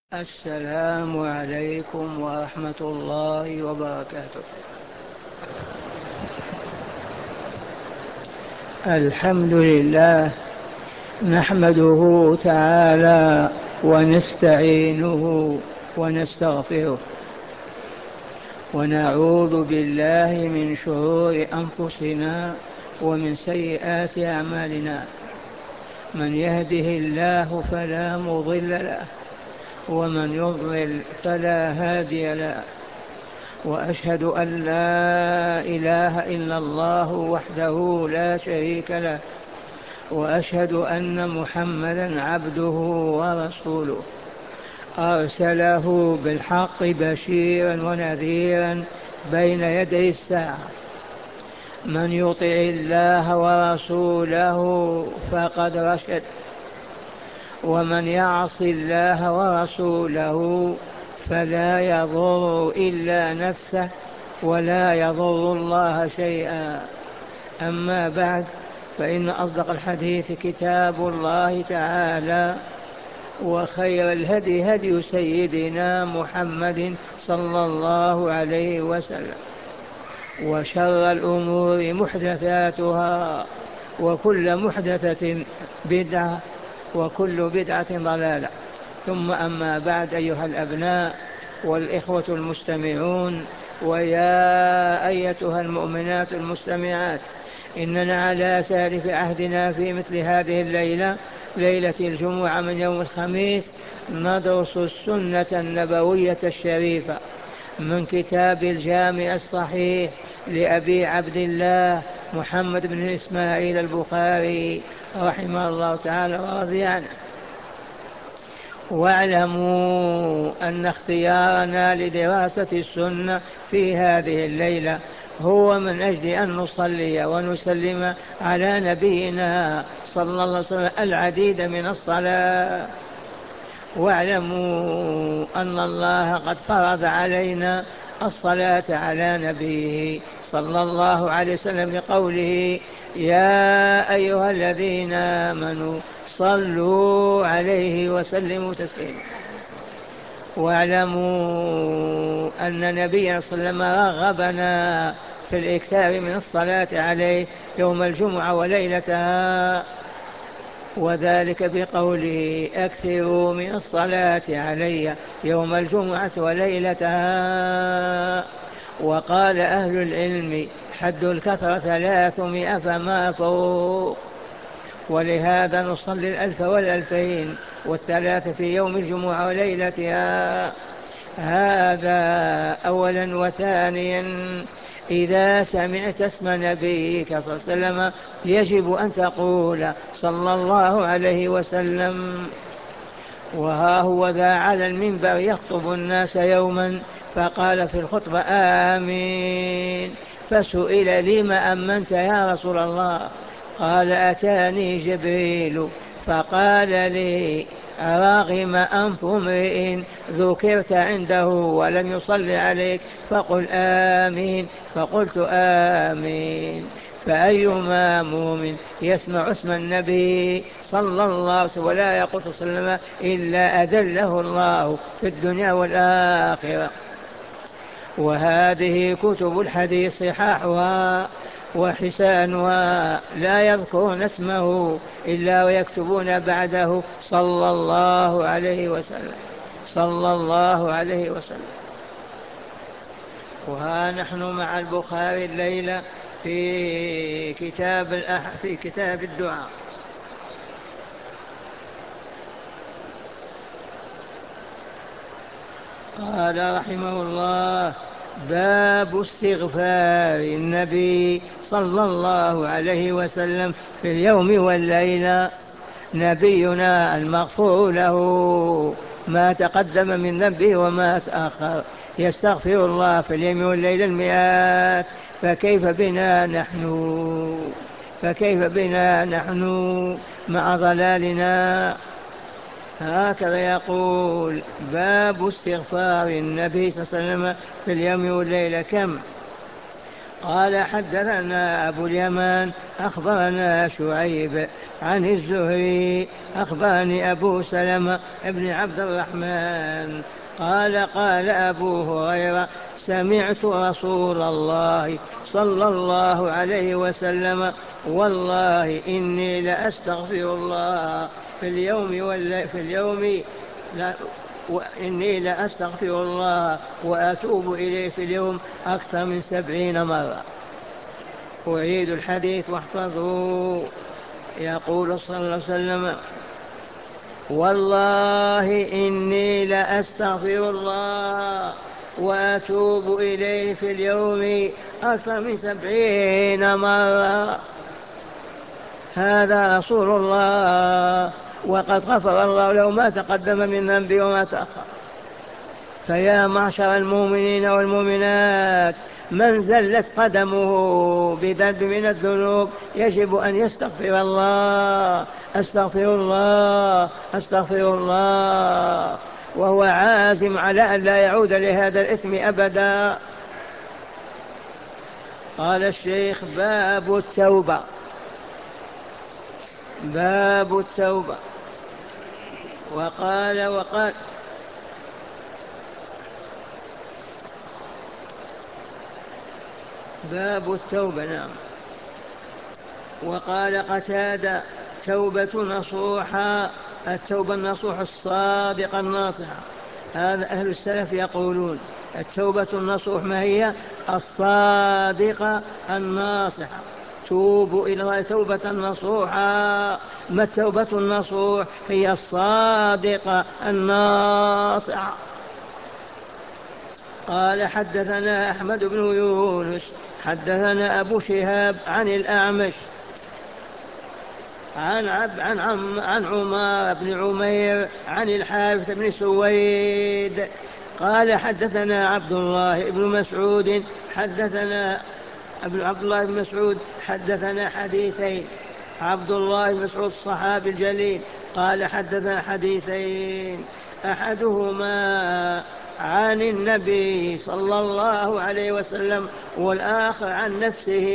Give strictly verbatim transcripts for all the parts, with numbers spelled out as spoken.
السلام عليكم ورحمة الله وبركاته. الحمد لله، نحمده تعالى ونستعينه ونستغفره، ونعوذ بالله من شرور أنفسنا ومن سيئات أعمالنا. من يهده الله فلا مضل له، ومن يضلل فلا هادي له. وأشهد أن لا إله إلا الله وحده لا شريك له، وأشهد أن محمدا عبده ورسوله، أرسله بالحق بشيرا ونذيرا بين يدي الساعة. من يطع الله ورسوله فقد رشد، ومن يعص الله ورسوله فلا يضر إلا نفسه ولا يضر الله شيئا. أما بعد، فإن أصدق الحديث كتاب الله تعالى، وخير الهدي هدي سيدنا محمد صلى الله عليه وسلم، وشر الأمور محدثاتها، وكل محدثة بدعة، وكل بدعة ضلالة. ثم أما بعد، أيها الأبناء والإخوة المستمعون، ويا أيتها المؤمنات المستمعات، إننا على سالف عهدنا في مثل هذه الليلة، ليلة الجمعة من يوم الخميس، ندرس السنة النبوية الشريفة من كتاب الجامع الصحيح لأبي عبد الله محمد بن إسماعيل البخاري رحمه الله تعالى ورضي عنه. واعلموا أن اختيارنا لدراسة السنة في هذه الليلة هو من أجل أن نصلي ونسلم على نبينا صلى الله عليه وسلم العديد من الصلاة. واعلموا أن الله قد فرض علينا الصلاة على نبيه صلى الله عليه وسلم بقوله: يا أيها الذين آمنوا صلوا عليه وسلموا تسليما. واعلموا أن نبينا صلى الله عليه وسلم رغبنا في الإكثار من الصلاة عليه يوم الجمعة وليلتها، وذلك بقوله: أكثروا من الصلاة علي يوم الجمعة وليلتها. وقال أهل العلم: حد الكثرة ثلاثمائة فما فوق. ولهذا نصلي الألف والألفين والثلاث في يوم الجمعة وليلتها. هذا أولا. وثانيا، إذا سمعت اسم نبيك صلى الله عليه وسلم يجب أن تقول صلى الله عليه وسلم. وها هو ذا على المنبر يخطب الناس يوما، فقال في الخطبة: آمين. فسئل: لم أمنت يا رسول الله؟ قال: أتاني جبريل فقال لي: أراغم أنف امرئ ذكرت عنده ولم يصل عليك فقل آمين. فقلت آمين. فأيما مؤمن يسمع اسم النبي صلى الله عليه وسلم ولا يقول صلى الله عليه وسلم إلا أدله الله في الدنيا والآخرة. وهذه كتب الحديث صحاحها وحسانها لا يذكرون اسمه إلا ويكتبون بعده صلى الله عليه وسلم، صلى الله عليه وسلم. وها نحن مع البخاري الليلة في كتاب الأح... في كتاب الدعاء. قال رحمه الله: باب استغفار النبي صلى الله عليه وسلم في اليوم والليلة. نبينا المغفور له ما تقدم من ذنبه وما تأخر يستغفر الله في اليوم والليلة المئات، فكيف بنا نحن فكيف بنا نحن مع ضلالنا؟ هكذا يقول: باب استغفار النبي صلى الله عليه وسلم في اليوم والليلة. كم؟ قال حدثنا أبو اليمان أخبرنا شعيب عن الزهري أخبرني أبو سلمة بن عبد الرحمن قال قال أبو هريرة سمعت رسول الله صلى الله عليه وسلم والله إني لأستغفر الله في اليوم والليل في اليوم لا وإني لأستغفر الله وأتوب إليه في اليوم أكثر من سبعين مرة. أعيد الحديث واحفظوا. يقول صلى الله عليه وسلم والله إني لأستغفر الله وأتوب إليه في اليوم أكثر من سبعين مرة. هذا رسول الله وقد غفر الله له ما تقدم من ذنبه وما تأخر. فيا معشر المؤمنين والمؤمنات من زلت قدمه بذنب من الذنوب يجب أن يستغفر الله أستغفر الله أستغفر الله وهو عازم على أن لا يعود لهذا الإثم أبدا. قال الشيخ باب التوبة. باب التوبة. وقال وقال باب التوبة. نعم. وقال قتادة توبة نصوحا التوبة النصوح الصادقة الناصحة. هذا أهل السلف يقولون التوبة النصوح ما هي؟ الصادقة الناصحة. توبوا إلى الله توبة نصوحا. ما التوبة النصوح؟ هي الصادقة الناصحة. قال حدثنا أحمد بن يونس حدثنا أبو شهاب عن الأعمش عن عب عن عم عن عمار بن عمير عن الحارث بن سويد قال حدثنا عبد الله بن مسعود حدثنا عبد الله بن مسعود حدثنا حديثين. عبد الله بن مسعود الصحابي الجليل قال حدثنا حديثين أحدهما عن النبي صلى الله عليه وسلم والآخر عن نفسه.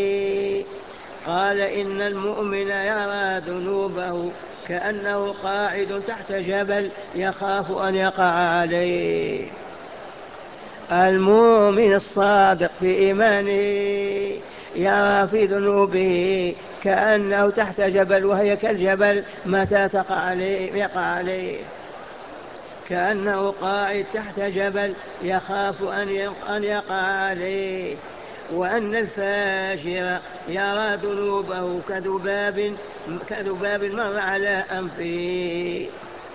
قال إن المؤمن يرى ذنوبه كأنه قاعد تحت جبل يخاف أن يقع عليه. المؤمن الصادق في إيمانه يرى في ذنوبه كأنه تحت جبل وهي كالجبل متى تقع عليه يقع عليه كأنه قاعد تحت جبل يخاف أن يقع عليه. وأن الفاجر يرى ذنوبه كذباب كذباب مر على أنفه.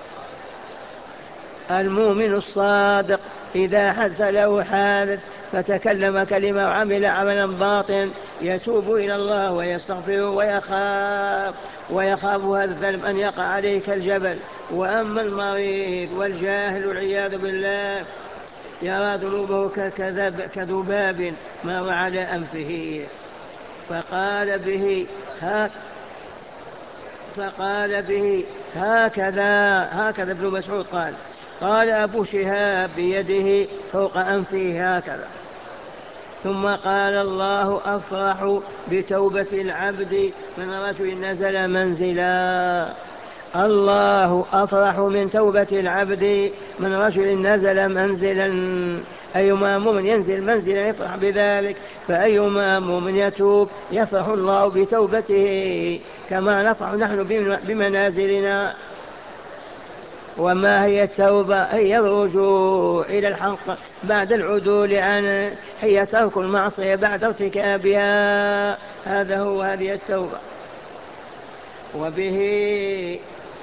المؤمن الصادق إذا حدث له حادث فتكلم كلمة وعمل عملا باطلا يتوب إلى الله ويستغفره ويخاف ويخاف هذا الذنب أن يقع عليه كالجبل. وأما المريض والجاهل والعياذ بالله يرى ذنوبه كذباب مر على أنفه. فقال به هك فقال به هكذا هكذا ابن مسعود قال. قال أبو شهاب بيده فوق أنفه هكذا. ثم قال الله أفرح بتوبة العبد من رجل نزل منزلا. الله أفرح من توبة العبد من رجل نزل منزلا. أيما مؤمن ينزل منزلا يفرح بذلك فأيما مؤمن يتوب يفرح الله بتوبته كما نفرح نحن بمنازلنا. وما هي التوبة؟ هي الرجوع إلى الحق بعد العدول عنه، هي ترك المعصية بعد ارتكابها. هذا هو هذه التوبة. وبه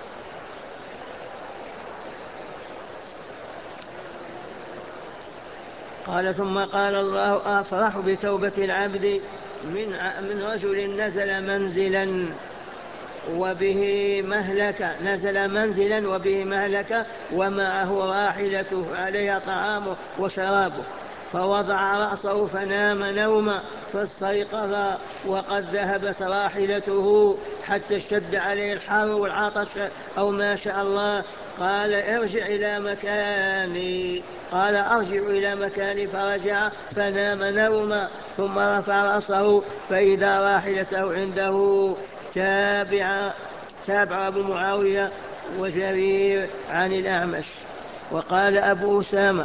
قال ثم قال الله أفرح بتوبة العبد من من رجل نزل منزلا وبه مهلكة نزل منزلا وبه مهلكة ومعه راحلته عليها طعامه وشرابه فوضع رأسه فنام نوما فاستيقظ وقد ذهبت راحلته حتى اشتد عليه الحر والعطش أو ما شاء الله. قال ارجع إلى مكاني، قال أرجع إلى مكاني، فرجع فنام نوما ثم رفع رأسه فإذا راحلته عنده. تابع تابع أبو معاوية وجرير عن الأعمش. وقال أبو أسامة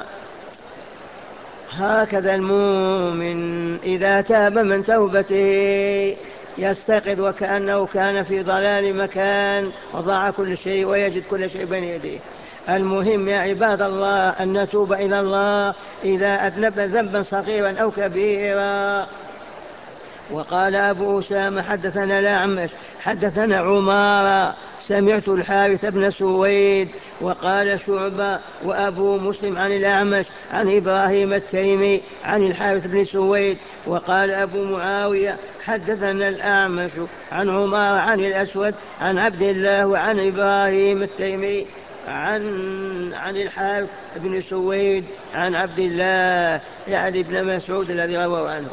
هكذا المؤمن إذا تاب من توبته يستيقظ وكأنه كان في ضلال مكان وضاع كل شيء ويجد كل شيء بين يديه. المهم يا عباد الله أن نتوب إلى الله إذا أذنبنا ذنبا صغيرا أو كبيرا. وقال أبو أسامة حدثنا الأعمش حدثنا عمارة سمعت الحارث بن سويد. وقال شعبة وأبو مسلم عن الأعمش عن إبراهيم التيمي عن الحارث بن سويد. وقال أبو معاوية حدثنا الأعمش عن عمارة عن الأسود عن عبد الله وعن إبراهيم التيمي عن عن الحارث بن سويد عن عبد الله يعني ابن مسعود الذي رواه عنه.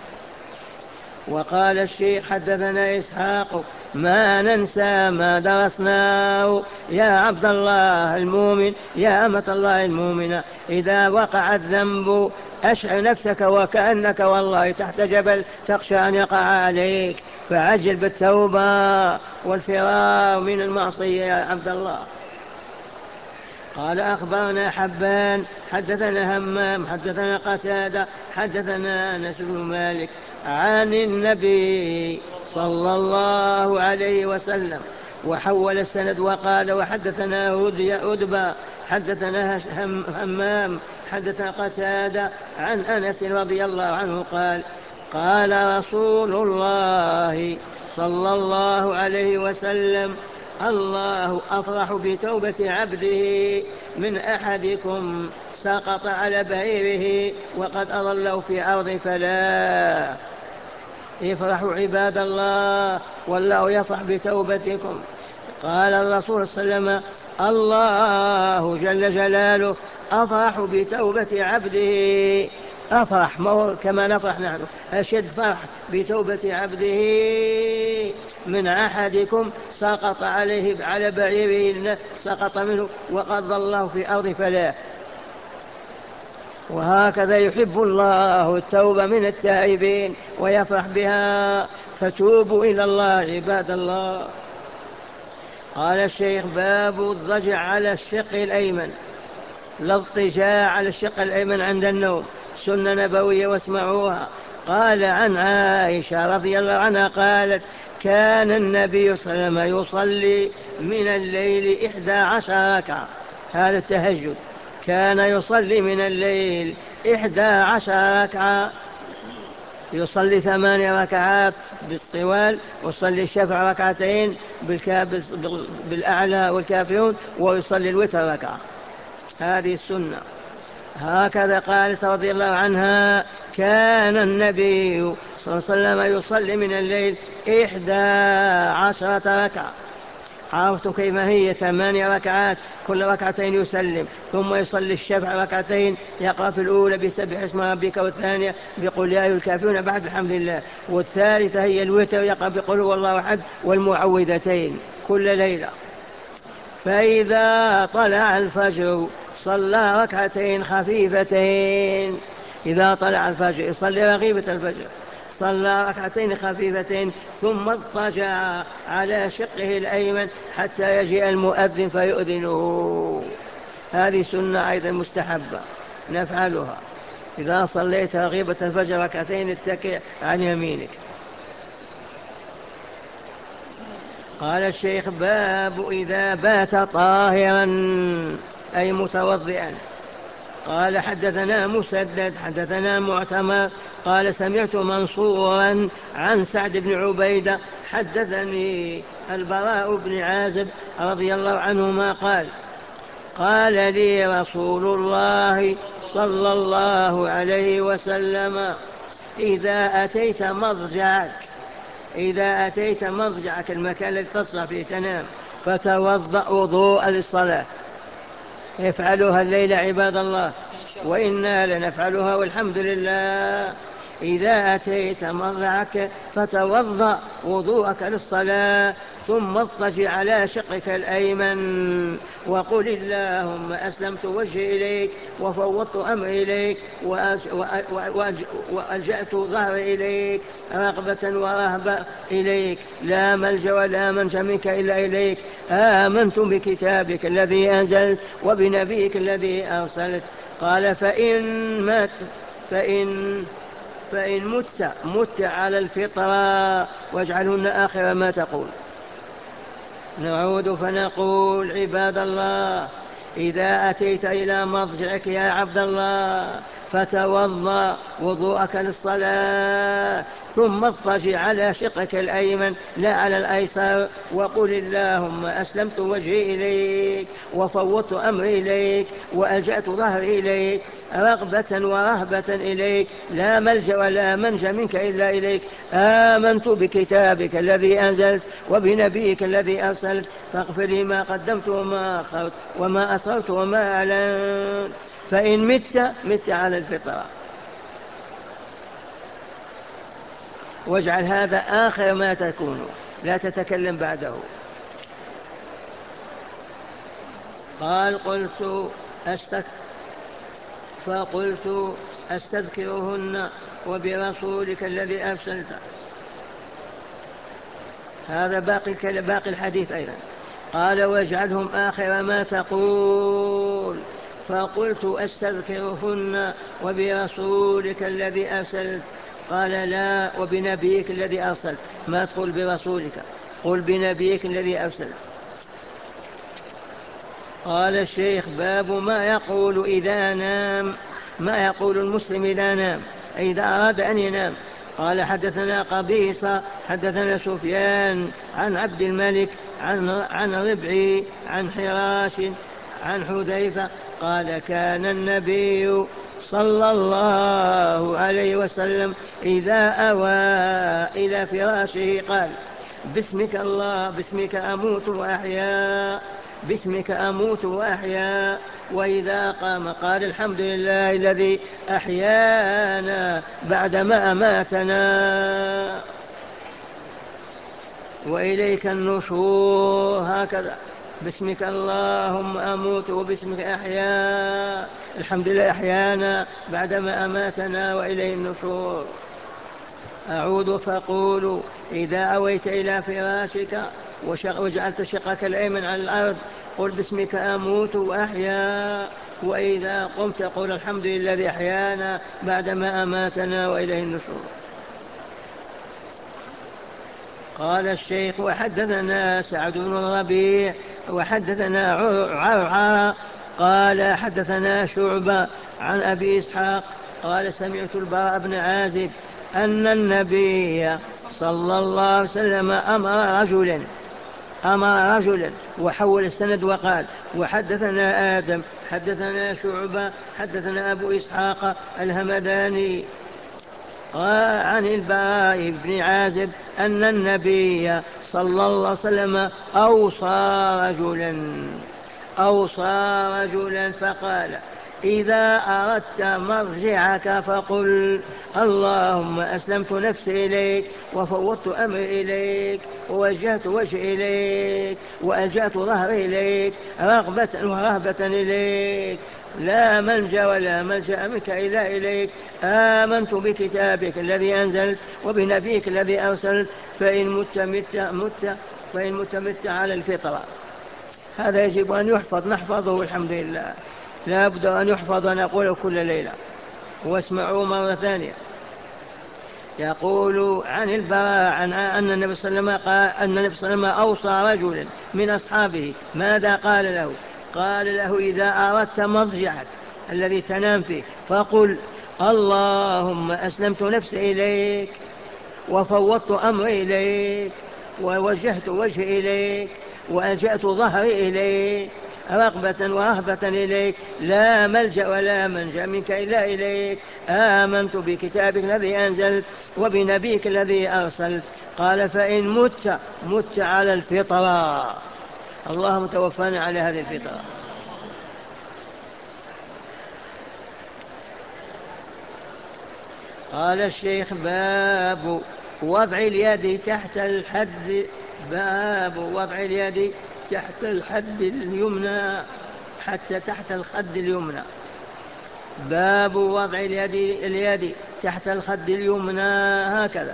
وقال الشيخ حدثنا إسحاق ما ننسى ما درسناه يا عبد الله المؤمن يا أمة الله المؤمنة إذا وقع الذنب أشعر نفسك وكأنك والله تحت جبل تخشى أن يقع عليك، فعجل بالتوبة والفرار من المعصية يا عبد الله. قال أخبرنا حبان حدثنا همام حدثنا قتادة حدثنا أنس بن مالك عن النبي صلى الله عليه وسلم وحول السند وقال وحدثنا هدبة حدثنا همام حدثنا قتادة عن أنس رضي الله عنه قال قال رسول الله صلى الله عليه وسلم الله أفرح بتوبة عبده من أحدكم سقط على بعيره وقد أضله في أرض فلا. افرحوا عباد الله والله يفرح بتوبتكم. قال الرسول صلى الله عليه وسلم الله جل جلاله أفرح بتوبة عبده أفرح كما نفرح نحن أشد فرح بتوبة عبده من أحدكم سقط عليه على بعيره سقط منه وقد ضله في أرض فلاه. وهكذا يحب الله التوبة من التائبين ويفرح بها، فتوبوا إلى الله عباد الله. قال الشيخ باب الضجع على الشق الأيمن، لا اضطجاع على الشق الأيمن عند النوم، سنة نبوية واسمعوها. قال عن عائشة رضي الله عنها قالت كان النبي صلى الله عليه وسلم يصلي من الليل إحدى عشر ركعة، هذا التهجد، كان يصلي من الليل إحدى عشر ركعة، يصلي ثماني ركعات بالطوال ويصلي الشفع ركعتين بالأعلى والكافرون ويصلي الوتر ركعة، هذه السنة. هكذا قالت رضي الله عنها كان النبي صلى الله عليه وسلم يصلي من الليل إحدى عشرة ركعة. عرفت كيف هي؟ ثمانية ركعات كل ركعتين يسلم، ثم يصلي الشفع ركعتين يقرأ في الأولى بسبح اسم ربك، والثانية بقل يا أيها الكافرون بعد الحمد لله، والثالثة هي الوتر يقرأ بقل هو الله أحد والمعوذتين كل ليلة. فإذا طلع الفجر صلى ركعتين خفيفتين، إذا طلع الفجر يصلي رغيبة الفجر، صلى ركعتين خفيفتين ثم اضطجع على شقه الأيمن حتى يجيء المؤذن فيؤذنه. هذه سنة أيضا مستحبة نفعلها، إذا صليت رغيبة الفجر ركعتين اتكئ عن يمينك. قال الشيخ باب إذا بات طاهرا أي متوضئا. قال حدثنا مسدد حدثنا معتمر قال سمعت منصورا عن سعد بن عبيدة حدثني البراء بن عازب رضي الله عنهما قال قال لي رسول الله صلى الله عليه وسلم إذا أتيت مضجعك إذا أتيت مضجعك المكان الذي تصلح فيه تنام فتوضأ وضوء للصلاة. افعلوها الليلة عباد الله، وإنا لنفعلها والحمد لله. إذا أتيت مرضعك فتوضأ وضوءك للصلاة، ثم اضطجع على شقك الأيمن وقل اللهم أسلمت وجهي إليك وفوضت أمري إليك وألجأت ظهري إليك رغبة ورهبة إليك، لا ملجأ ولا منجا منك إلا إليك. آمنت بكتابك الذي أنزلت وبنبيك الذي أرسلت. قال فإن مت فإن فإن مت مت على الفطرة واجعلهن آخر ما تقول. نعود فنقول عباد الله، إذا أتيت إلى مضجعك يا عبد الله فتوضأ وضوءك للصلاة، ثم اضطجع على شقك الأيمن لا على الأيسر، وقل اللهم أسلمت وجهي إليك وفوضت أمري إليك وألجأت ظهري إليك رغبة ورهبة إليك، لا ملجأ ولا منجا منك إلا إليك. آمنت بكتابك الذي أنزلت وبنبيك الذي أرسلت، فاغفر لي ما قدمت وما أخرت وما أسررت وما أعلنت. فإن مت مت على الفطرة. واجعل هذا آخر ما تكون، لا تتكلم بعده. قال قلت أستك فقلت أستذكرهن وبرسولك الذي أرسلت. هذا باقي باقي الحديث أيضا. قال واجعلهم آخر ما تقول. فقلت أستذكرهن وبرسولك الذي أرسلت. قال لا، وبنبيك الذي أرسلت. ما تقول برسولك، قل بنبيك الذي أرسلت. قال الشيخ باب ما يقول إذا نام، ما يقول المسلم إذا نام إذا أراد أن ينام. قال حدثنا قبيصة حدثنا سفيان عن عبد الملك عن, عن ربعي عن حراش عن حذيفة قال كان النبي صلى الله عليه وسلم إذا أوى إلى فراشه قال باسمك الله باسمك أموت وأحيا باسمك أموت وأحيا. وإذا قام قال الحمد لله الذي أحيانا بعدما أماتنا وإليك النشور. هكذا باسمك اللهم أموت وباسمك أحيا، الحمد لله أحيانا بعدما أماتنا وإليه النشور. أعود فأقول إذا أويت إلى فراشك وجعلت شقك الأيمن على الأرض قل باسمك أموت وأحيا، وإذا قمت قل الحمد لله الذي أحيانا بعدما أماتنا وإليه النشور. قال الشيخ وحدثنا سعد بن الربيع وحدثنا عرعر قال حدثنا شعبة عن أبي إسحاق قال سمعت البراء بن عازب أن النبي صلى الله عليه وسلم أمر رجلا أمر رجلا وحول السند وقال وحدثنا آدم حدثنا شعبة حدثنا أبو إسحاق الهمداني عن البراء بن عازب أن النبي صلى الله عليه وسلم أوصى رجلا أوصى رجلا فقال إذا أردت مرجعك فقل اللهم أسلمت نفسي إليك وفوضت أمري إليك ووجهت وجهي إليك وألجأت ظهري إليك رغبة ورهبة إليك، لا منجا ولا ملجأ منك إلا إليك. آمنت بكتابك الذي أنزلت وبنبيك الذي أرسلت، فإن مت مت مت فإن مت مت على الفطرة. هذا يجب أن يحفظ نحفظه والحمد لله، لا بد أن يحفظ ونقوله كل ليلة. واسمعوا مرة ثانية. يقول عن البراء عن أن النبي صلى الله عليه وسلم قال أن النبي صلى الله عليه وسلم أوصى رجلا من أصحابه. ماذا قال له؟ قال له إذا أردت مضجعك الذي تنام فيه فقل اللهم أسلمت نفسي إليك وفوضت أمري إليك ووجهت وجهي إليك وألجأت ظهري إليك رغبة ورهبة إليك، لا ملجأ ولا منجا منك إلا إليك. آمنت بكتابك الذي أنزلت وبنبيك الذي أرسلت. قال فإن مت مت على الفطرة. اللهم توفنا على هذه الفطرة. قال الشيخ: باب وضع اليد تحت الحد باب وضع اليد تحت الحد اليمنى، حتى تحت الخد اليمنى. باب وضع اليد اليد تحت الخد اليمنى هكذا.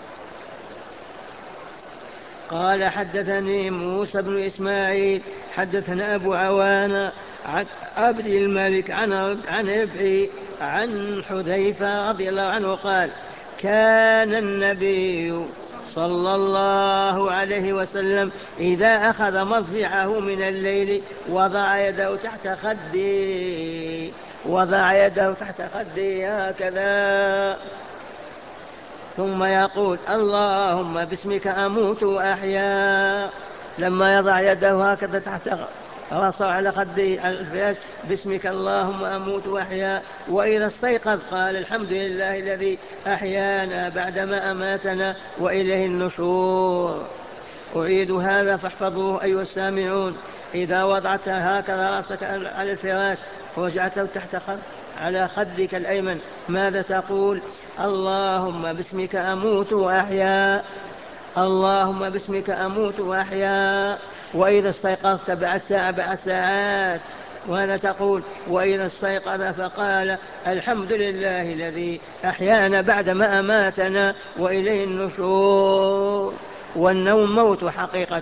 قال: حدثني موسى بن إسماعيل حدثنا أبو عوان عن عبد الملك عن عن ابعي عن حذيفة رضي الله عنه قال: كان النبي صلى الله عليه وسلم إذا أخذ مضجعه من الليل وضع يده تحت خده وضع يده تحت خده هكذا، ثم يقول: اللهم باسمك أموت وأحيا. لما يضع يده هكذا تحت رأسه على خده على الفراش: باسمك اللهم أموت وأحيا. وإذا استيقظ قال: الحمد لله الذي أحيانا بعدما أماتنا وإليه النشور. أعيد هذا فاحفظوه أيها السامعون: إذا وضعت هكذا رأسك على الفراش ووجعته تحت خد على خدك الأيمن ماذا تقول؟ اللهم باسمك أموت وأحيا، اللهم باسمك أموت وأحيا. وإذا استيقظت بعد ساعة بعد ساعات وأنا تقول: وإذا استيقظ فقال: الحمد لله الذي أحيانا بعدما أماتنا وإليه النشور. والنوم موت حقيقة.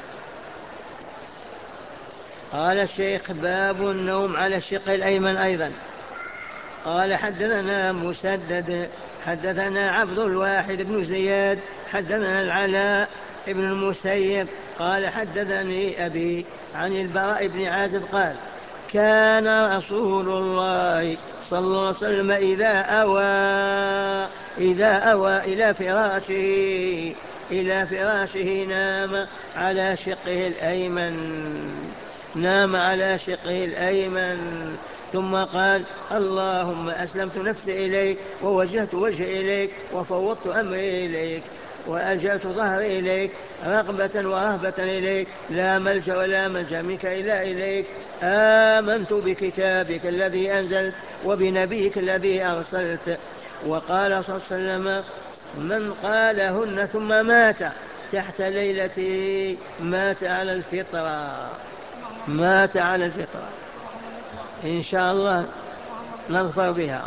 قال الشيخ: باب النوم على الشق الأيمن أيضا. قال: حدثنا مسدد حدثنا عبد الواحد بن زياد حدثنا العلاء بن المسيب قال: حدثني أبي عن البراء بن عازب قال: كان رسول الله صلى الله عليه وسلم إذا أوى إذا أوى إلى فراشه إلى فراشه نام على شقه الأيمن نام على شقه الأيمن ثم قال: اللهم أسلمت نفسي إليك ووجهت وجهي إليك وفوضت أمري إليك وألجأت ظهري إليك رغبة ورهبة إليك، لا ملجأ ولا ملجأ منك إلا إليك. آمنت بكتابك الذي أنزلت وبنبيك الذي أرسلت. وقال صلى الله عليه وسلم: من قالهن ثم مات تحت ليلته مات على الفطرة مات على الفطرة. إن شاء الله نظفر بها.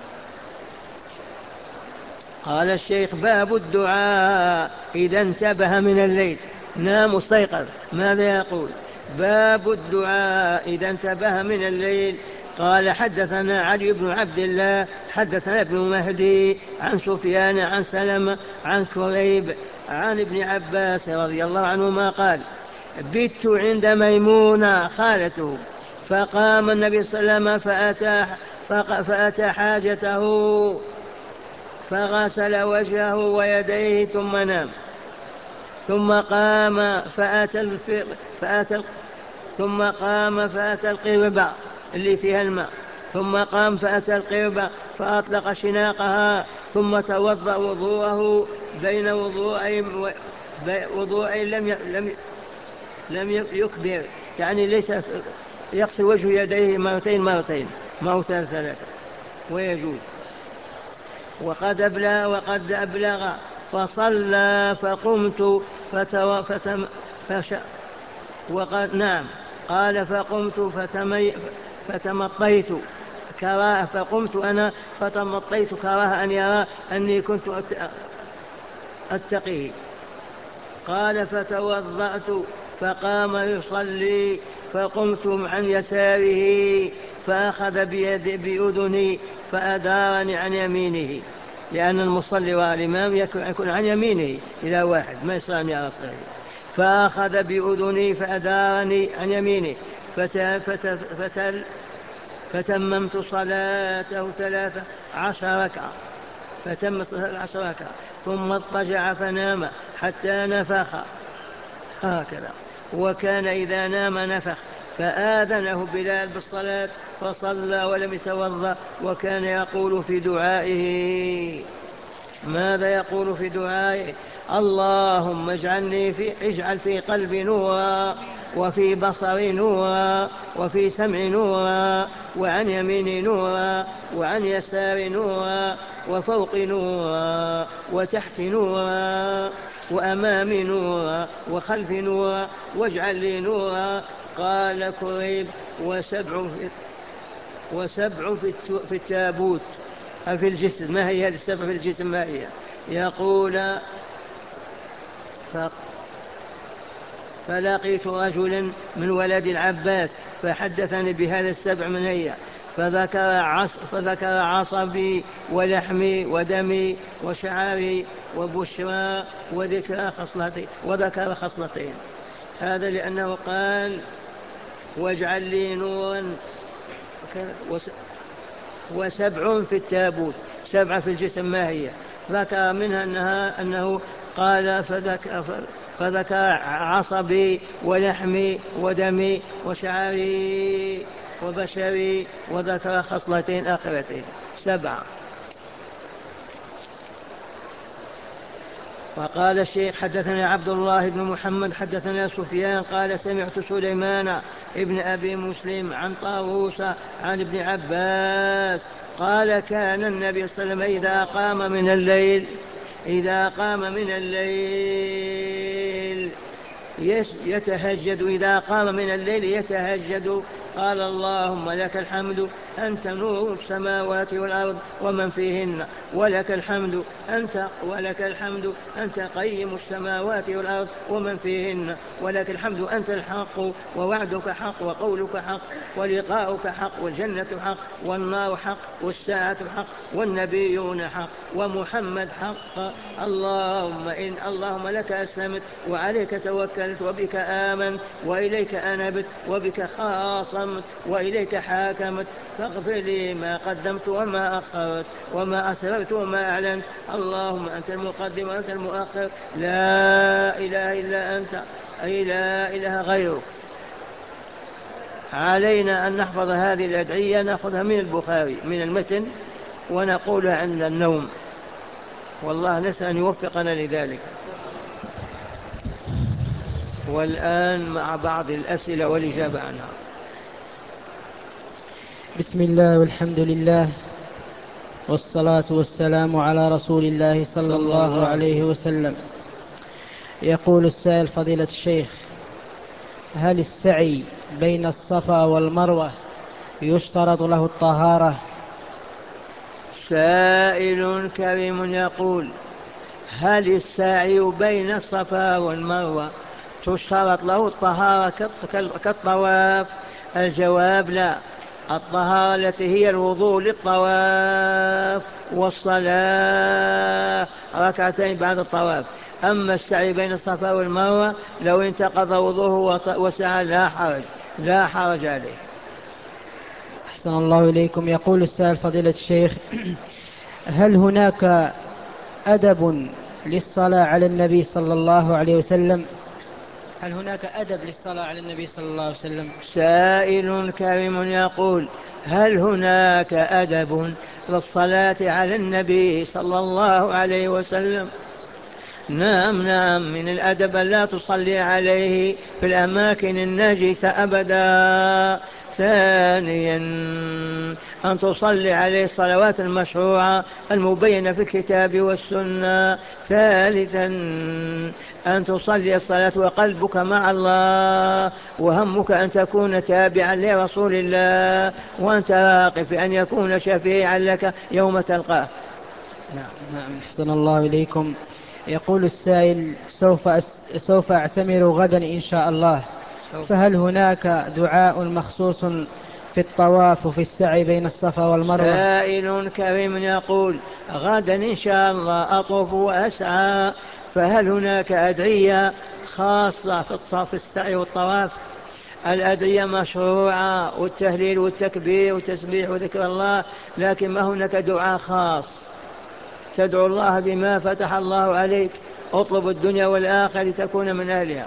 قال الشيخ: باب الدعاء إذا انتبه من الليل نام استيقظ ماذا يقول؟ باب الدعاء إذا انتبه من الليل. قال: حدثنا علي بن عبد الله حدثنا ابن مهدي عن سفيان عن سلمة عن كريب عن ابن عباس رضي الله عنهما قال: بت عند ميمونة خالته فقام النبي صلى الله عليه وسلم فأتى, فأتى حاجته فغسل وجهه ويديه ثم نام، ثم قام فأتى الفر فأتى ثم قام فأتى القربة اللي فيها الماء ثم قام فأتى القربة فأطلق شناقها ثم توضأ وضوءه بين وضوءين وضوءين لم لم لم يكبر، يعني ليس يغسل وجه يديه مرتين مرتين ما ثلاث ثلاثة ويجوز. وقد أبلغ وقد أبلغ فصلى فقمت فتو فتم فش وقد نعم قال فقمت فتمي فتمطيت كراهة فقمت أنا فتمطيت كراهة أن يرى أني كنت أتقيه. قال: فتوضأت فقام يصلي فقمت عن يساره فأخذ بيد بأذني فأدارني عن يمينه، لأن المصلي والإمام يكون عن يمينه إلى واحد ما يصلي على صحيح. فأخذ بأذني فأدارني عن يمينه فتل فتل فتممت صلاته ثلاث عشر ركعة فتم صلاة عشر ركعة ثم اضطجع فنام حتى نفخ هكذا. وكان إذا نام نفخ فآذنه بلال بالصلاة فصلى ولم يتوضأ. وكان يقول في دعائه ماذا يقول في دعائه؟ اللهم اجعلني في اجعل في قلبي نورا وفي بصري نورا، وفي سمع نورا، وعن يمين نورا، وعن يسار نورا، وفوق نورا، وتحت نورا، وأمام نورا، وخلف نورا، واجعل لي نورا. قال كريب: وسبع في, وسبع في, في التابوت في الجسد. ما هي هذه السبع في الجسم؟ ما هي؟ يقول: فلقيت رجلا من ولد العباس فحدثني بهذا السبع من هي، فذكر, عص فذكر عصبي ولحمي ودمي وشعري وبشرى وذكر خصلتين وذكر خصلتين. هذا لأنه قال: واجعل لي نورا. وسبع في التابوت، سبعة في الجسم ما هي؟ ذكر منها أنها أنه قال فذكر, فذكر عصبي ولحمي ودمي وشعري وبشري وذكر خصلتين آخرتين، سبعة. وقال الشيخ: حدثنا عبد الله بن محمد حدثنا سفيان قال: سمعت سليمان ابن أبي مسلم عن طاووس عن ابن عباس قال: كان النبي صلى الله عليه وسلم إذا قام من الليل إذا قام من الليل يتهجد إذا قام من الليل يتهجد قال: اللهم لك الحمد أنت نور السماوات والأرض ومن فيهن، ولك الحمد أنت ولك الحمد أنت قيم السماوات والأرض ومن فيهن، ولك الحمد أنت الحق ووعدك حق وقولك حق ولقاؤك حق والجنة حق والنار حق والساعة حق والنبيون حق ومحمد حق. اللهم إن اللهم لك أسلمت وعليك توكلت وبك آمنت وإليك أنبت وبك خاصمت وإليك حاكمت، فاغفر لي ما قدمت وما أخرت وما أسررت وما أعلنت. اللهم أنت المقدم وأنت المؤخر، لا إله إلا أنت، أي لا إله غيرك. علينا أن نحفظ هذه الأدعية، نأخذها من البخاري من المتن ونقولها عند النوم، والله نسأل أن يوفقنا لذلك. والآن مع بعض الأسئلة والإجابة عنها. بسم الله والحمد لله والصلاة والسلام على رسول الله صلى, صلى الله, الله عليه وسلم. يقول السائل: فضيلة الشيخ، هل السعي بين الصفا والمروة يشترط له الطهارة؟ سائل كريم يقول: هل السعي بين الصفا والمروة تشترط له الطهارة كالطواف؟ الجواب: لا. الطهارة التي هي الوضوء للطواف والصلاة ركعتين بعد الطواف. أما السعي بين الصفا والمروة لو انتقض وضوءه وسعى لا حرج لا حرج عليه. أحسن الله إليكم. يقول السائل: فضيلة الشيخ، هل هناك أدب للصلاة على النبي صلى الله عليه وسلم؟ هل هناك أدب للصلاة على النبي صلى الله عليه وسلم؟ سائل كريم يقول: هل هناك أدب للصلاة على النبي صلى الله عليه وسلم؟ نعم نعم، من الأدب لا تصلي عليه في الأماكن النجسة أبدا. ثانيا أن تصلي عليه الصلوات المشروعة المبينة في الكتاب والسنة. ثالثا أن تصلي الصلاة وقلبك مع الله وهمك أن تكون تابعا لرسول الله وأنت راغب في أن يكون شفيعا لك يوم تلقاه. نعم نعم، أحسن الله إليكم. يقول السائل: سوف, أس... سوف أعتمر غدا إن شاء الله، فهل هناك دعاء مخصوص في الطواف وفي السعي بين الصفا والمروة؟ سائل كريم يقول: غدا إن شاء الله أطوف وأسعى، فهل هناك أدعية خاصة في الطواف السعي والطواف؟ الأدعية مشروعة والتهليل والتكبير والتسبيح وذكر الله، لكن ما هناك دعاء خاص تدعو الله بما فتح الله عليك. اطلب الدنيا والآخرة لتكون من أهلها.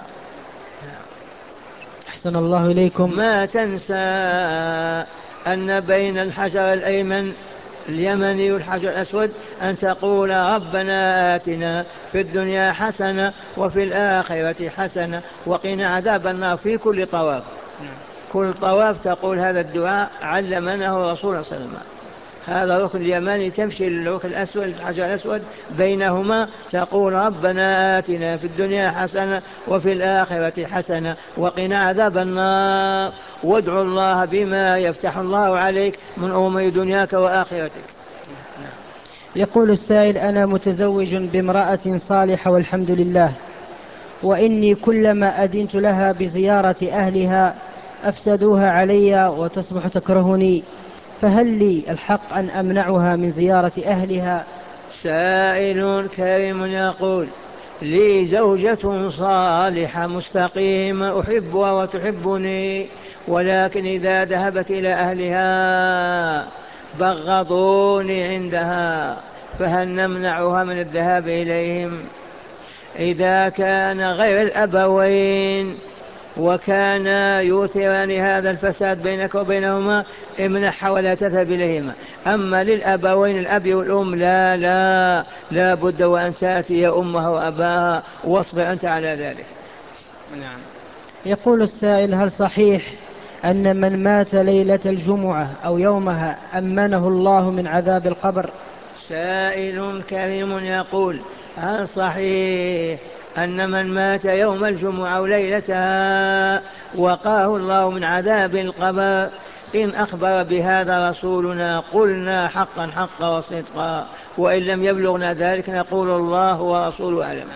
أحسن الله إليكم. ما تنسى أن بين الحجر الأيمن اليمني الحجر الأسود أن تقول ربنا آتنا في الدنيا حسنة وفي الآخرة حسنة وقنا عذاب النار في كل طواف. كل طواف تقول هذا الدعاء علمناه رسول الله صلى الله عليه وسلم. هذا الركن اليماني تمشي للركن الأسود الحجر الأسود بينهما تقول ربنا آتنا في الدنيا حسنة وفي الآخرة حسنة وقنا عذاب النار، وادعوا الله بما يفتح الله عليك من أمور دنياك وآخرتك. يقول السائل: أنا متزوج بامرأة صالحة والحمد لله، وإني كلما أدنت لها بزيارة أهلها أفسدوها علي وتصبح تكرهني، فهل لي الحق أن أمنعها من زيارة أهلها؟ سائل كريم يقول: لي زوجة صالحة مستقيمة أحبها وتحبني، ولكن إذا ذهبت إلى أهلها بغضوني عندها، فهل نمنعها من الذهاب إليهم؟ إذا كان غير الأبوين وكان يؤثران هذا الفساد بينك وبينهما امنحها ولا تذهب إليهما. أما للأبوين الأب والأم لا لا لا بد وأن تأتي أمها وأباها، واصبر أنت على ذلك. نعم. يقول السائل: هل صحيح أن من مات ليلة الجمعة أو يومها أمنه الله من عذاب القبر؟ سائل كريم يقول: هل صحيح أن من مات يوم الجمعة أو ليلتها وقاه الله من عذاب القبر؟ إن أخبر بهذا رسولنا قلنا حقا حقا وصدقا، وإن لم يبلغنا ذلك نقول الله ورسوله أعلم.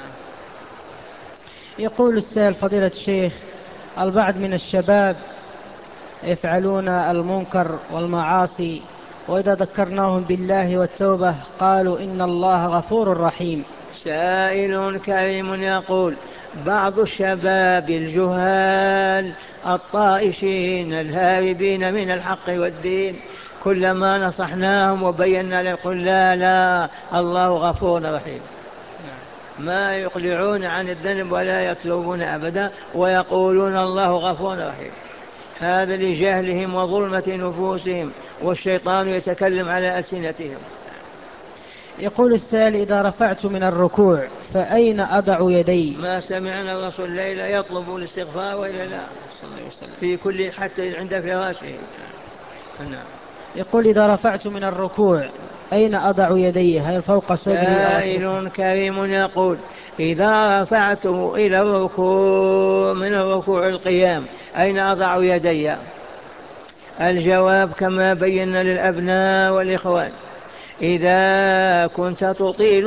يقول السائل: فضيلة الشيخ، البعض من الشباب يفعلون المنكر والمعاصي، وإذا ذكرناهم بالله والتوبة قالوا إن الله غفور رحيم. سائل كريم يقول: بعض الشباب الجهال الطائشين الهاربين من الحق والدين كلما نصحناهم وبينا لهم قل لا لا الله غفور رحيم، ما يقلعون عن الذنب ولا يتوبون أبدا ويقولون الله غفور رحيم. هذا لجهلهم وظلمة نفوسهم، والشيطان يتكلم على ألسنتهم. يقول السائل: إذا رفعت من الركوع فأين أضع يدي؟ ما سمعنا الرسول ليلة يطلب الاستغفار وإلا لا في كل حتى عند فراشه. نعم. يقول: إذا رفعت من الركوع أين أضع يدي؟ هل فوق صدري؟ سائل كريم يقول: إذا رفعت إلى الركوع من الركوع القيام أين أضع يدي؟ الجواب كما بينا للأبناء والإخوان: إذا كنت تطيل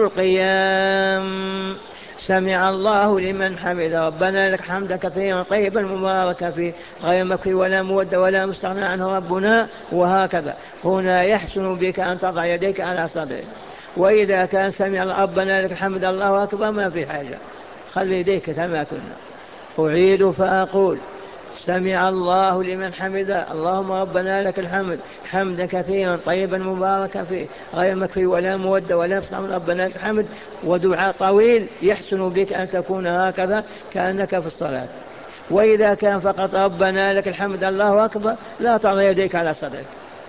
القيام سمع الله لمن حمد ربنا لك حمدا كثيرا طيبا مباركا فيه غير مكفي ولا مود ولا مستغنى عنه ربنا، وهكذا هنا يحسن بك أن تضع يديك على صدرك. وإذا كان سمع ربنا لك الحمد الله أكبر ما في حاجة، خلي يديك كما كنا. أعيد فأقول: سمع الله لمن حمده اللهم ربنا لك الحمد حمدا كثيرا طيبا مباركا فيه غير مكفي ولا مود ولا مستغنى ربنا لك الحمد، ودعاء طويل يحسن بك أن تكون هكذا كأنك في الصلاة. وإذا كان فقط ربنا لك الحمد الله أكبر لا تضع يديك على صدرك.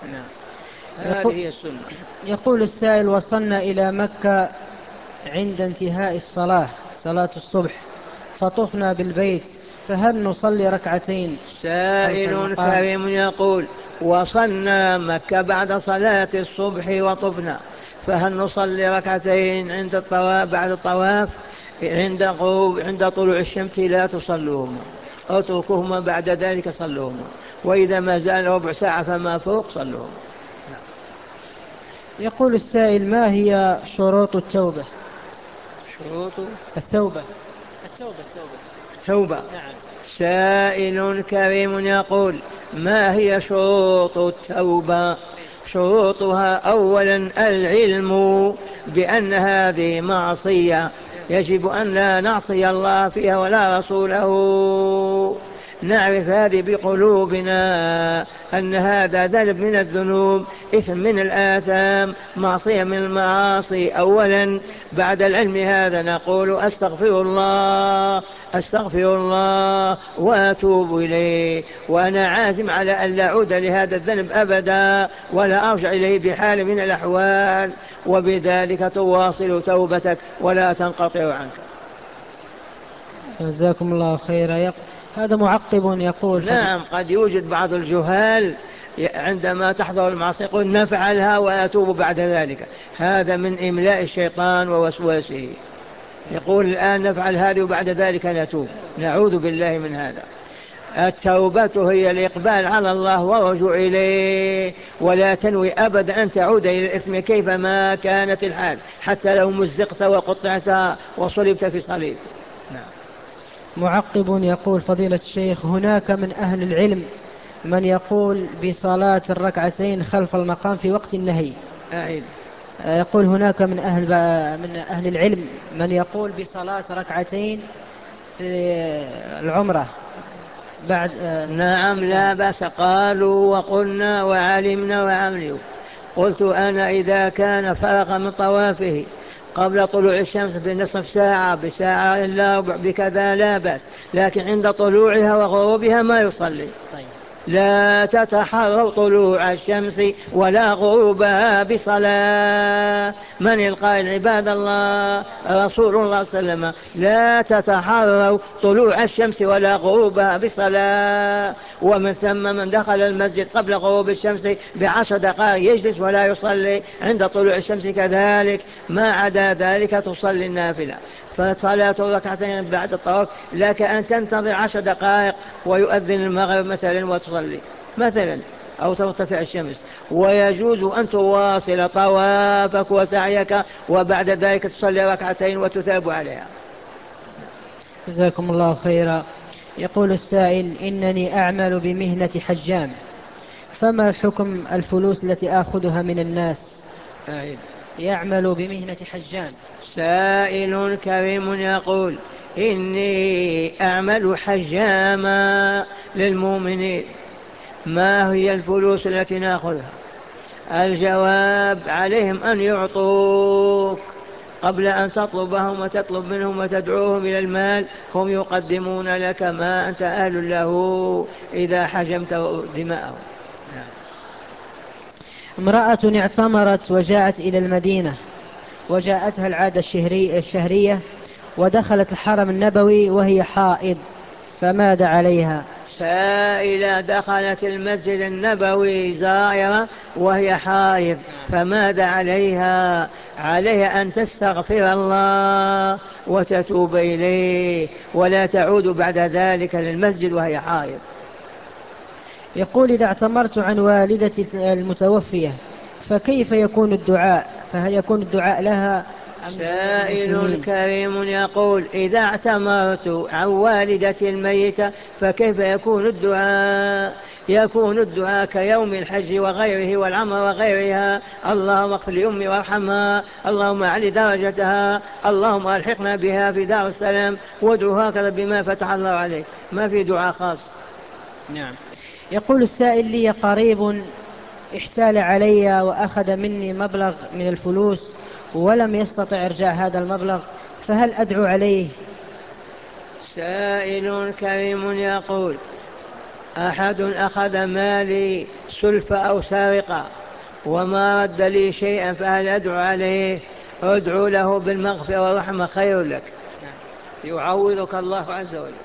هذه هي السنة. يقول السائل: وصلنا إلى مكة عند انتهاء الصلاة صلاة الصبح فطفنا بالبيت، فهل نصلي ركعتين؟ سائل كريم يقول: وصلنا مكة بعد صلاة الصبح وطفنا، فهل نصلي ركعتين عند الطواف بعد الطواف؟ عند غروب عند طلوع الشمس لا تصلوهما، اتركوهما بعد ذلك صلوهما، وإذا ما زال ربع ساعة فما فوق صلوهما. يقول السائل: ما هي شروط التوبة؟ شروط التوبة التوبة التوبة توبة. نعم. سائل كريم يقول: ما هي شروط التوبة؟ شروطها أولا العلم بأن هذه معصية يجب أن لا نعصي الله فيها ولا رسوله. نعرف هذه بقلوبنا أن هذا ذنب من الذنوب، إثم من الآثام، معصية من المعاصي. أولا بعد العلم هذا نقول أستغفر الله أستغفر الله وأتوب إليه، وأنا عازم على أن لا أعود لهذا الذنب أبدا ولا أرجع إليه بحال من الأحوال، وبذلك تواصل توبتك ولا تنقطع عنك. جزاكم الله خيرا. يق... هذا معقب يقول فضل... نعم، قد يوجد بعض الجهال عندما تحضر المعصية يقول نفعلها وأتوب بعد ذلك، هذا من إملاء الشيطان ووسواسه. يقول الآن نفعل هذه وبعد ذلك نتوب، نعوذ بالله من هذا. التوبة هي الإقبال على الله والرجوع إليه، ولا تنوي أبدا أن تعود إلى الإثم كيفما كانت الحال، حتى لو مزقت وقطعت وصلبت في صليب. نعم. معقب يقول فضيلة الشيخ هناك من أهل العلم من يقول بصلاة الركعتين خلف المقام في وقت النهي. أعيد. يقول هناك من أهل, من أهل العلم من يقول بصلاة ركعتين في العمرة بعد. نعم لا بأس، قالوا وقلنا وعلمنا وعملوا. قلت أنا إذا كان فرغ من طوافه قبل طلوع الشمس بنصف ساعة بساعة إلا بكذا لا بأس، لكن عند طلوعها وغروبها ما يصلي. طيب. لا تتحروا طلوع الشمس ولا غروبها بصلاة. من القائل؟ عباد الله رسول الله صلى الله عليه وسلم. لا تتحروا طلوع الشمس ولا غروبها بصلاة. ومن ثم من دخل المسجد قبل غروب الشمس بعشر دقائق يجلس ولا يصلي، عند طلوع الشمس كذلك، ما عدا ذلك تصلي النافلة. فصلاة ركعتين بعد الطواف لك أن تنتظر عشر دقائق ويؤذن المغرب مثلا وتصلي مثلا أو ترتفع الشمس، ويجوز أن تواصل طوافك وسعيك وبعد ذلك تصلي ركعتين وتثاب عليها. جزاكم الله خيرا. يقول السائل إنني أعمل بمهنة حجام، فما الحكم الفلوس التي آخذها من الناس؟ أعيد. يعمل بمهنة حجام. سائل كريم يقول إني أعمل حجاما للمؤمنين، ما هي الفلوس التي نأخذها؟ الجواب عليهم أن يعطوك قبل أن تطلبهم وتطلب منهم وتدعوهم إلى المال، هم يقدمون لك ما أنت أهل له إذا حجمت دماءهم. امرأة اعتمرت وجاءت إلى المدينة وجاءتها العادة الشهرية ودخلت الحرم النبوي وهي حائض، فماذا عليها؟ سائلة دخلت المسجد النبوي زائرة وهي حائض، فماذا عليها؟ عليها أن تستغفر الله وتتوب إليه ولا تعود بعد ذلك للمسجد وهي حائض. يقول إذا اعتمرت عن والدتي المتوفية فكيف يكون الدعاء؟ فهل يكون الدعاء لها؟ سائل كريم يقول إذا اعتمرت عن والدتي الميتة فكيف يكون الدعاء؟ يكون الدعاء كيوم الحج وغيره والعمر وغيرها، اللهم اغفر لأمي وارحمها، اللهم أعلي درجتها، اللهم ألحقنا بها في دار السلام، وادعو هكذا بما فتح الله عليك، ما في دعاء خاص. نعم. يقول السائل لي قريب احتال علي وأخذ مني مبلغ من الفلوس ولم يستطع إرجاع هذا المبلغ، فهل أدعو عليه؟ سائل كريم يقول أحد أخذ مالي سلفة أو سارقة وما رد لي شيئا، فهل أدعو عليه؟ أدعو له بالمغفرة والرحمة خير لك، يعوضك الله عز وجل.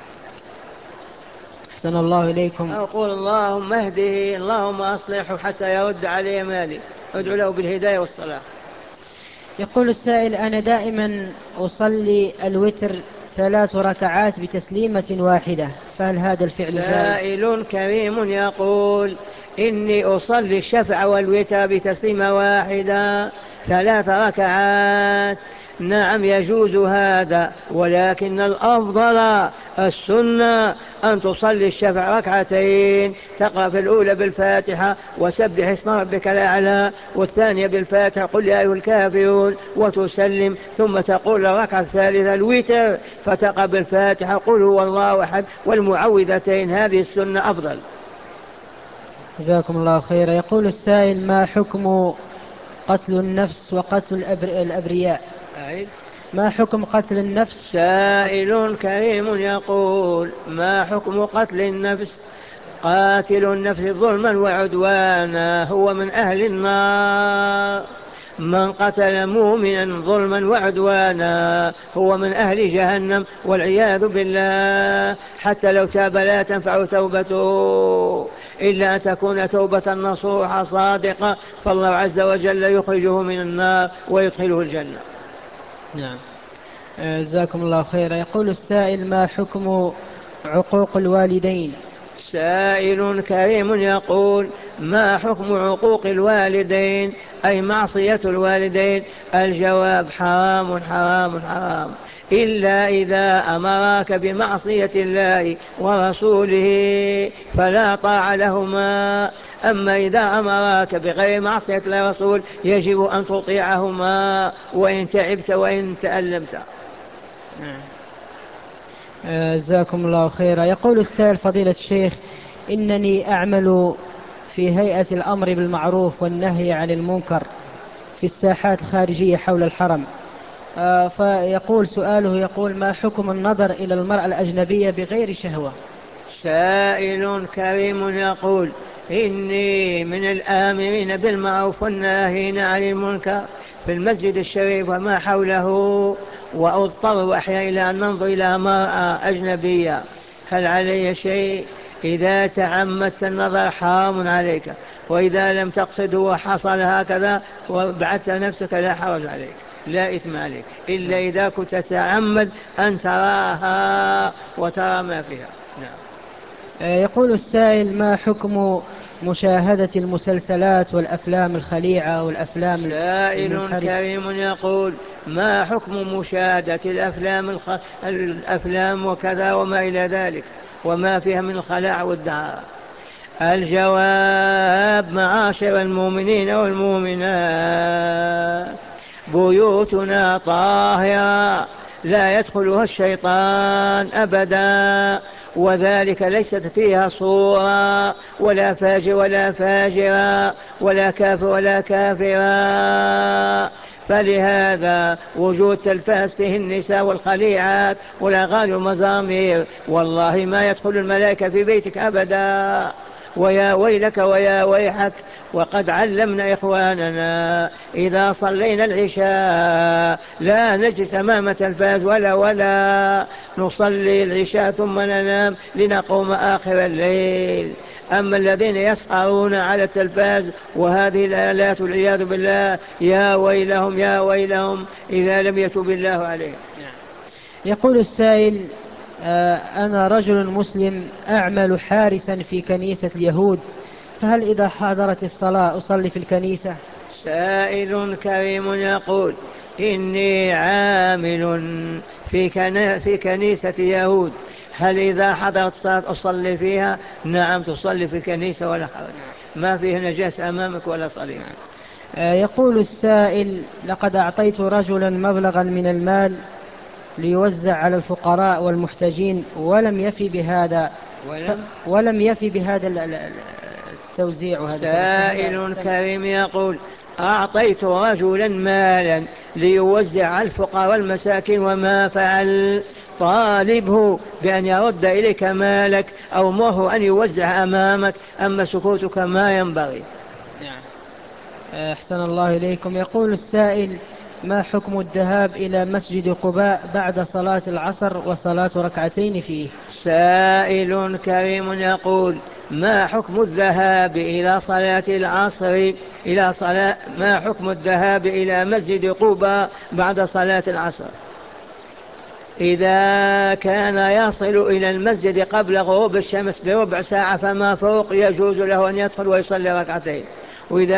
أحسن الله إليكم. أقول اللهم اهده، اللهم أصلحه حتى يرد عليه مالي، أدعو له بالهداية والصلاح. يقول السائل أنا دائما أصلي الوتر ثلاث ركعات بتسليمة واحدة، فهل هذا الفعل جائز؟ سائل كريم يقول إني أصلي الشفع والوتر بتسليمة واحدة، ثلاث ركعات. نعم يجوز هذا، ولكن الأفضل السنة أن تصلي الشفع ركعتين، تقرأ في الأولى بالفاتحة وسبح اسم ربك الأعلى، والثانية بالفاتحة قل يا أيها الكافرون، وتسلم، ثم تقول الركعة الثالثة الوتر فتقرأ بالفاتحة قل هو الله أحد والمعوذتين. هذه السنة أفضل. جزاكم الله خيرا. يقول السائل: ما حكم قتل النفس وقتل الأبر... الأبرياء؟ أعيد. ما حكم قتل النفس؟ سائل كريم يقول: ما حكم قتل النفس؟ قاتل النفس ظلما وعدوانا هو من أهل النار. من قتل مؤمنا ظلما وعدوانا هو من أهل جهنم والعياذ بالله. حتى لو تاب لا تنفع توبته إلا أن تكون توبة نصوحة صادقة، فالله عز وجل يخرجه من النار ويدخله الجنة. نعم. جزاكم الله خيرا. يقول السائل: ما حكم عقوق الوالدين؟ سائل كريم يقول: ما حكم عقوق الوالدين أي معصية الوالدين؟ الجواب: حرام حرام حرام، إلا إذا أمراك بمعصية الله ورسوله فلا طاعة لهما. أما إذا أمراك بغير معصية الله ورسول يجب أن تطيعهما وإن تعبت وإن تألمت. جزاكم الله خيرا. يقول السائل: فضيلة الشيخ، إنني أعمل في هيئة الأمر بالمعروف والنهي عن المنكر في الساحات الخارجية حول الحرم. آه فيقول سؤاله، يقول: ما حكم النظر إلى المرأة الأجنبية بغير شهوة؟ سائل كريم يقول: إني من الآمرين بالمعروف والناهين عن المنكر في المسجد الشريف وما حوله، وأضطر أحيانا إلى أن ننظر إلى مرأة أجنبية، هل علي شيء؟ إذا تعمدت النظر حرام عليك، وإذا لم تقصده وحصل هكذا وبعدت نفسك لا حرج عليك، لا إثم عليك، إلا إذا كنت تتعمد أن تراها وترى ما فيها. نعم. يقول السائل: ما حكم مشاهدة المسلسلات والأفلام الخليعة والأفلام سائل المنحرفة؟ كريم يقول: ما حكم مشاهدة الأفلام, الخ... الأفلام وكذا وما إلى ذلك وما فيها من الخلاع والدعاء؟ الجواب: معاشر المؤمنين والمؤمنات، بيوتنا طاهرة لا يدخلها الشيطان أبدا، وذلك ليست فيها صورة ولا فاجر ولا فاجرة ولا كافر ولا كافرة. فلهذا وجود تلفاز فيه النساء والخليعات والأغاني والمزامير والله ما يدخل الملائكة في بيتك أبدا. ويا ويلك ويا ويحك. وقد علمنا إخواننا إذا صلينا العشاء لا نجلس أمام تلفاز ولا ولا نصلي العشاء ثم ننام لنقوم آخر الليل. أما الذين يسخرون على التلفاز وهذه الآلات والعياذ بالله يا ويلهم يا ويلهم إذا لم يتوب الله عليهم. يقول السائل: أنا رجل مسلم أعمل حارسا في كنيسة اليهود، فهل إذا حضرت الصلاة أصلي في الكنيسة؟ سائل كريم يقول: إني عامل في, كنا في كنيسة يهود، هل إذا حضرت الصلاة أصلي فيها؟ نعم تصلي في الكنيسة ولا حرج، ما فيه نجاس أمامك ولا صليب. يقول السائل: لقد أعطيت رجلا مبلغا من المال ليوزع على الفقراء والمحتاجين ولم يفي بهذا ولم, ف... ولم يفي بهذا التوزيع. وهذا سائل كريم يقول: أعطيت رجلا مالا ليوزع على الفقراء والمساكين وما فعل، طالبه بأن يرد إليك مالك أو مره أن يوزع أمامك، أما سكوتك ما ينبغي. نعم. أحسن الله إليكم. يقول السائل: ما حكم الذهاب إلى مسجد قباء بعد صلاة العصر وصلاة ركعتين فيه؟ سائل كريم يقول: ما حكم الذهاب إلى صلاة العصر إلى صلاة ما حكم الذهاب إلى مسجد قباء بعد صلاة العصر؟ إذا كان يصل إلى المسجد قبل غروب الشمس بربع ساعة فما فوق يجوز له أن يدخل ويصلي ركعتين، وإذا كان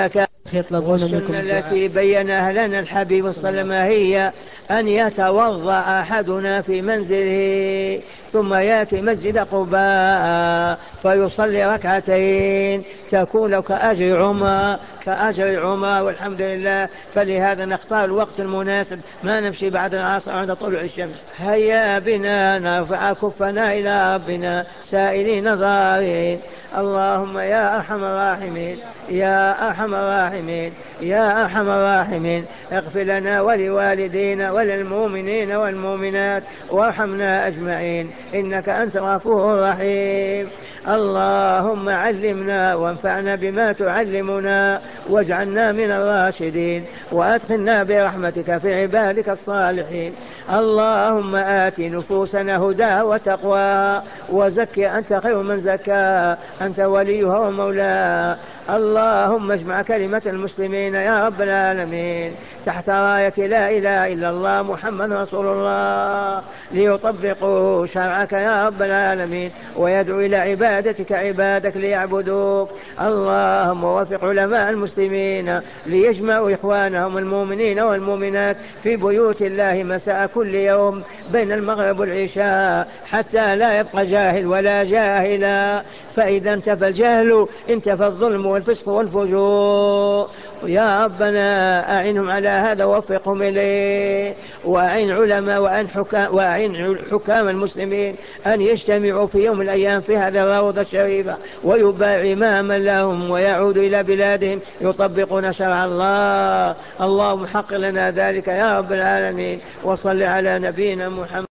يطلبون منكم والسنة الدعاء. التي بينها لنا الحبيب صلى الله عليه وسلم هي أن يتوضأ أحدنا في منزله ثم يأتي مسجد قباء فيصلي ركعتين تكون له كأجر عمر كأجر عمر والحمد لله. فلهذا نختار الوقت المناسب، ما نمشي بعد العصر عند طلوع الشمس. هيا بنا نرفع كفنا إلى ربنا سائلين ضارين. اللهم يا أرحم الراحمين يا أرحم الراحمين يا أرحم الراحمين اغفر لنا ولوالدينا وللمؤمنين والمؤمنات وارحمنا أجمعين إنك أنت الغفور الرحيم. اللهم علمنا وانفعنا بما تعلمنا واجعلنا من الراشدين وأدخلنا برحمتك في عبادك الصالحين. اللهم آت نفوسنا هداها وتقواها وزكي أنت خير من زكاها أنت وليها ومولاها. اللهم اجمع كلمة المسلمين يا رب العالمين تحت راية لا إله إلا الله محمد رسول الله ليطبقوا شرعك يا رب العالمين ويدعو إلى عبادتك عبادك ليعبدوك. اللهم وفق علماء المسلمين ليجمعوا إخوانهم المؤمنين والمؤمنات في بيوت الله مساء كل يوم بين المغرب والعشاء حتى لا يبقى جاهل ولا جاهلا، فإذا انتفى الجهل انتفى الظلم والفسق والفجور. يا ربنا أعنهم على هذا ووفقهم إليه، وأعن علماء وأعن حكام, وأعن حكام المسلمين أن يجتمعوا في يوم من الأيام في هذا الروضة الشريفة ويبايعوا إماما لهم ويعودوا إلى بلادهم يطبقون شرع الله. اللهم حق لنا ذلك يا رب العالمين. وصل على نبينا محمد.